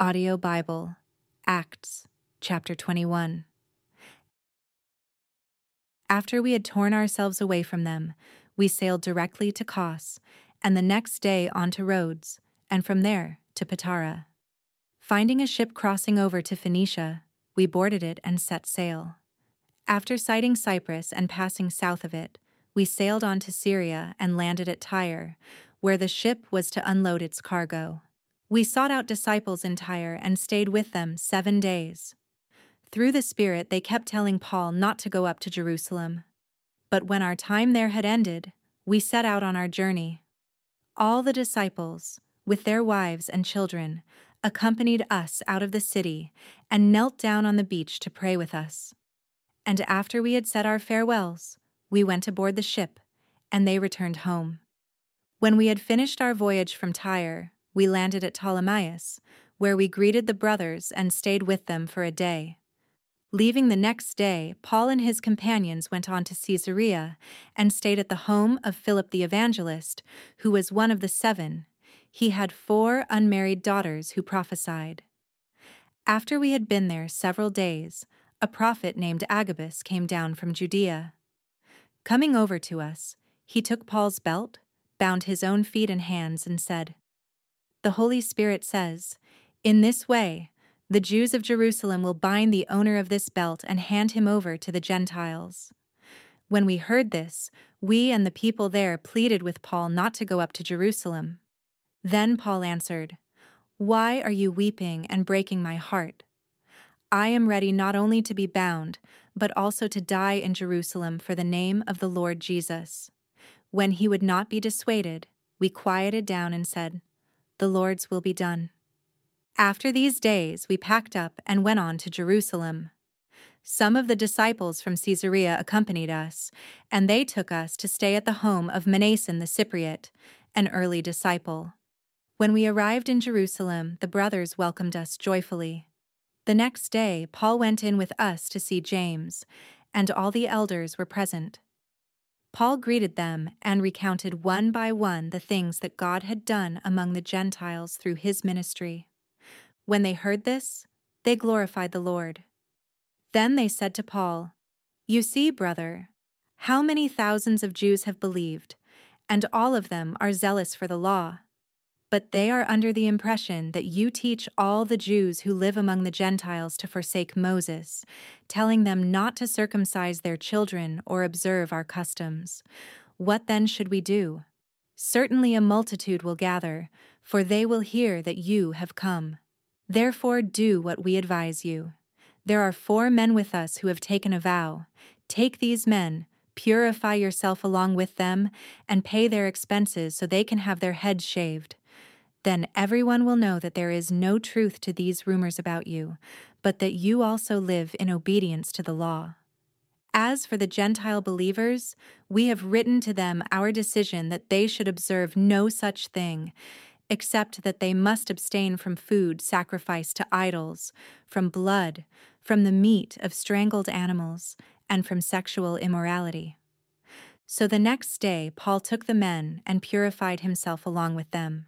Audio Bible, Acts, chapter 21. After we had torn ourselves away from them, we sailed directly to Kos, and the next day on to Rhodes, and from there to Patara. Finding a ship crossing over to Phoenicia, we boarded it and set sail. After sighting Cyprus and passing south of it, we sailed on to Syria and landed at Tyre, where the ship was to unload its cargo. We sought out disciples in Tyre and stayed with them 7 days. Through the Spirit, they kept telling Paul not to go up to Jerusalem. But when our time there had ended, we set out on our journey. All the disciples, with their wives and children, accompanied us out of the city and knelt down on the beach to pray with us. And after we had said our farewells, we went aboard the ship, and they returned home. When we had finished our voyage from Tyre, we landed at Ptolemais, where we greeted the brothers and stayed with them for a day. Leaving the next day, Paul and his companions went on to Caesarea and stayed at the home of Philip the evangelist, who was one of the 7. He had 4 unmarried daughters who prophesied. After we had been there several days, a prophet named Agabus came down from Judea. Coming over to us, he took Paul's belt, bound his own feet and hands, and said, "The Holy Spirit says, 'In this way, the Jews of Jerusalem will bind the owner of this belt and hand him over to the Gentiles.'" When we heard this, we and the people there pleaded with Paul not to go up to Jerusalem. Then Paul answered, "Why are you weeping and breaking my heart? I am ready not only to be bound, but also to die in Jerusalem for the name of the Lord Jesus." When he would not be dissuaded, we quieted down and said, "The Lord's will be done." After these days, we packed up and went on to Jerusalem. Some of the disciples from Caesarea accompanied us, and they took us to stay at the home of Mnason the Cypriot, an early disciple. When we arrived in Jerusalem, the brothers welcomed us joyfully. The next day, Paul went in with us to see James, and all the elders were present. Paul greeted them and recounted one by one the things that God had done among the Gentiles through his ministry. When they heard this, they glorified the Lord. Then they said to Paul, "You see, brother, how many thousands of Jews have believed, and all of them are zealous for the law. But they are under the impression that you teach all the Jews who live among the Gentiles to forsake Moses, telling them not to circumcise their children or observe our customs. What then should we do? Certainly a multitude will gather, for they will hear that you have come. Therefore do what we advise you. There are 4 men with us who have taken a vow. Take these men, purify yourself along with them, and pay their expenses so they can have their heads shaved. Then everyone will know that there is no truth to these rumors about you, but that you also live in obedience to the law. As for the Gentile believers, we have written to them our decision that they should observe no such thing, except that they must abstain from food sacrificed to idols, from blood, from the meat of strangled animals, and from sexual immorality." So the next day Paul took the men and purified himself along with them.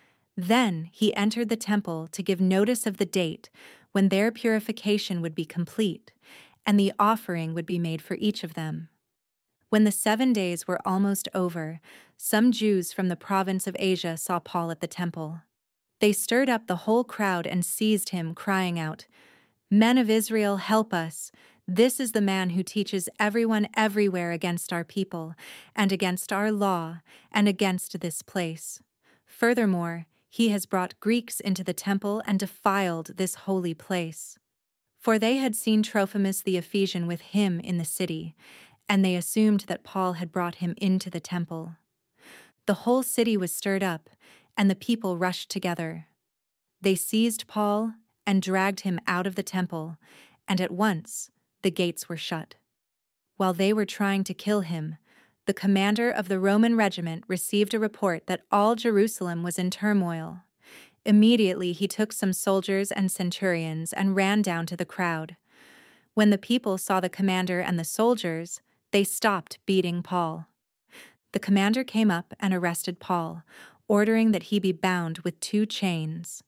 Then he entered the temple to give notice of the date when their purification would be complete, and the offering would be made for each of them. When the 7 days were almost over, some Jews from the province of Asia saw Paul at the temple. They stirred up the whole crowd and seized him, crying out, "Men of Israel, help us! This is the man who teaches everyone everywhere against our people, and against our law, and against this place. Furthermore, he has brought Greeks into the temple and defiled this holy place." For they had seen Trophimus the Ephesian with him in the city, and they assumed that Paul had brought him into the temple. The whole city was stirred up, and the people rushed together. They seized Paul and dragged him out of the temple, and at once the gates were shut. While they were trying to kill him, the commander of the Roman regiment received a report that all Jerusalem was in turmoil. Immediately he took some soldiers and centurions and ran down to the crowd. When the people saw the commander and the soldiers, they stopped beating Paul. The commander came up and arrested Paul, ordering that he be bound with 2 chains.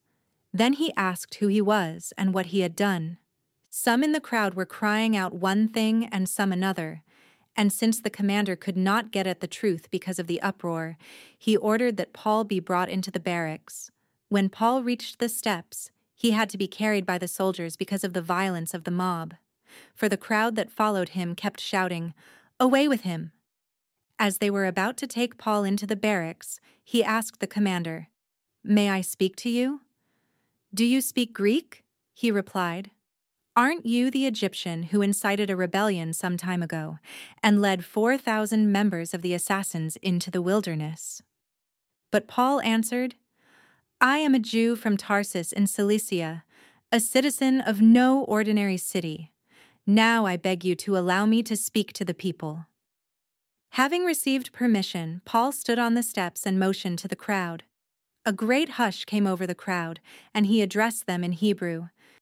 Then he asked who he was and what he had done. Some in the crowd were crying out one thing and some another, and since the commander could not get at the truth because of the uproar, he ordered that Paul be brought into the barracks. When Paul reached the steps, he had to be carried by the soldiers because of the violence of the mob. For the crowd that followed him kept shouting, "Away with him!" As they were about to take Paul into the barracks, he asked the commander, "May I speak to you?" "Do you speak Greek?" he replied. "Aren't you the Egyptian who incited a rebellion some time ago and led 4,000 members of the assassins into the wilderness?" But Paul answered, "I am a Jew from Tarsus in Cilicia, a citizen of no ordinary city. Now I beg you to allow me to speak to the people." Having received permission, Paul stood on the steps and motioned to the crowd. A great hush came over the crowd, and he addressed them in Hebrew.